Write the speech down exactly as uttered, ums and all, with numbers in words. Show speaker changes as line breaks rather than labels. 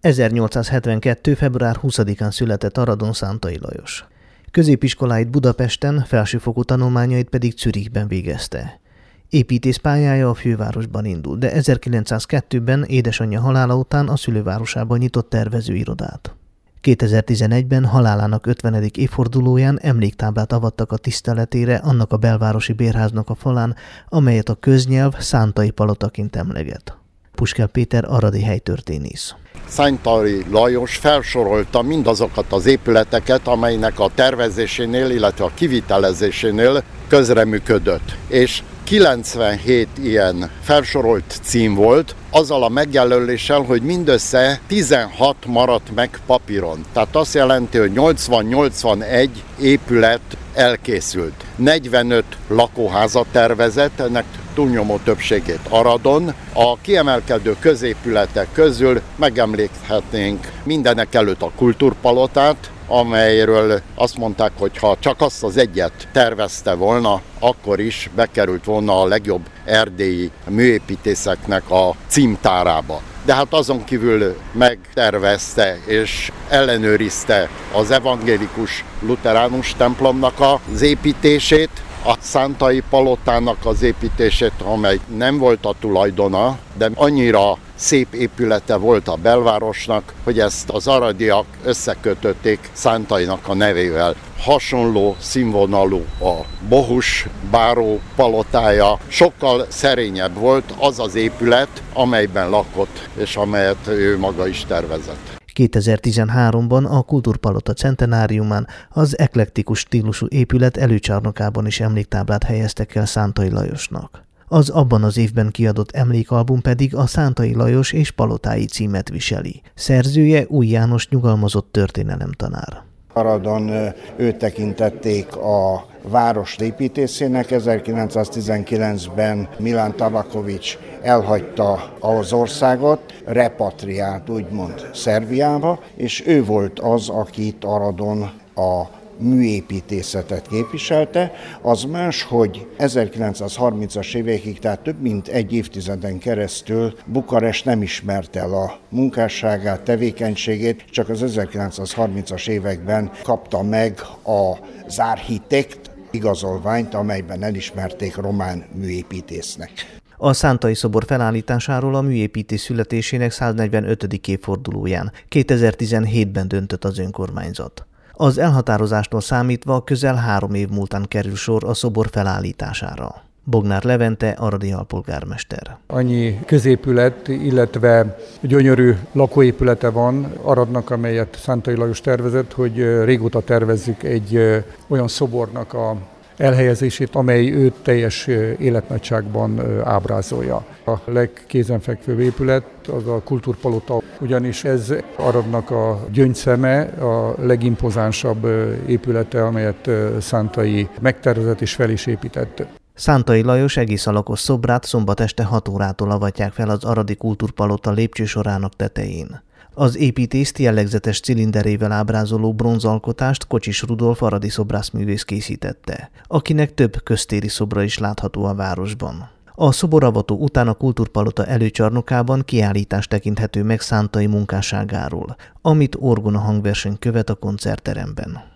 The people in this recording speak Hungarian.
ezernyolcszázhetvenkettő. február huszadikán született Aradon Szántai Lajos. Középiskoláit Budapesten, felsőfokú tanulmányait pedig Zürichben végezte. Építész pályája a fővárosban indult, de ezerkilencszázkettőben édesanyja halála után a szülővárosában nyitott tervezőirodát. kétezer-tizenegyben halálának ötvenedik évfordulóján emléktáblát avattak a tiszteletére annak a belvárosi bérháznak a falán, amelyet a köznyelv Szántai palotaként emleget. Puskell Péter aradi helytörténész.
Szántai Lajos felsorolta mindazokat az épületeket, amelynek a tervezésénél, illetve a kivitelezésénél közreműködött. És kilencvenhét ilyen felsorolt cím volt, azzal a megjelöléssel, hogy mindössze tizenhat maradt meg papíron. Tehát azt jelenti, hogy nyolcvan-nyolcvanegy épület elkészült. negyvenöt lakóházat tervezett, ennek túlnyomó többségét Aradon. A kiemelkedő középületek közül megemlíthetnénk mindenek előtt a Kultúrpalotát, amelyről azt mondták, hogy ha csak azt az egyet tervezte volna, akkor is bekerült volna a legjobb erdélyi műépítészeknek a címtárába. De hát azon kívül megtervezte és ellenőrizte az evangélikus luteránus templomnak az építését, a Szántai palotának az építését, amely nem volt a tulajdona, de annyira szép épülete volt a belvárosnak, hogy ezt az aradiak összekötötték Szántainak a nevével. Hasonló színvonalú a Bohus báró palotája, sokkal szerényebb volt az az épület, amelyben lakott, és amelyet ő maga is tervezett.
kétezer-tizenháromban a Kultúrpalota centenáriumán az eklektikus stílusú épület előcsarnokában is emléktáblát helyeztek el Szántai Lajosnak. Az abban az évben kiadott emlékalbum pedig a Szántai Lajos és Palotái címet viseli. Szerzője Új János nyugalmazott történelemtanár.
Aradon őt tekintették a város építészének. ezerkilencszáztizenkilencben Milán Tabakovics elhagyta az országot, repatriált úgymond Szerbiába, és ő volt az, aki itt Aradon a műépítészetet képviselte. Az más, hogy ezerkilencszázharmincas évekig, tehát több mint egy évtizeden keresztül Bukarest nem ismerte el a munkásságát, tevékenységét, csak az ezerkilencszázharmincas években kapta meg az architekt igazolványt, amelyben elismerték román műépítésznek.
A Szántai szobor felállításáról a műépítés születésének száznegyvenötödik évfordulóján kétezer-tizenhétben döntött az önkormányzat. Az elhatározástól számítva közel három év múltán kerül sor a szobor felállítására. Bognár Levente, aradi alpolgármester.
Annyi középület, illetve gyönyörű lakóépülete van Aradnak, amelyet Szántai Lajos tervezett, hogy régóta tervezzük egy olyan szobornak a elhelyezését, amely őt teljes életnagyságban ábrázolja. A legkézenfekvőbb épület az a Kultúrpalota, ugyanis ez Aradnak a gyöngyszeme, a legimpozánsabb épülete, amelyet Szántai megtervezett és fel is épített.
Szántai Lajos egész alakos szobrát szombat este hat órától avatják fel az aradi Kultúrpalota lépcsősorának tetején. Az építészt jellegzetes cilinderével ábrázoló bronzalkotást Kocsis Rudolf aradi szobrászművész készítette, akinek több köztéri szobra is látható a városban. A szoboravató után a Kultúrpalota előcsarnokában kiállítás tekinthető meg Szántai munkásságáról, amit orgona hangverseny követ a koncertteremben.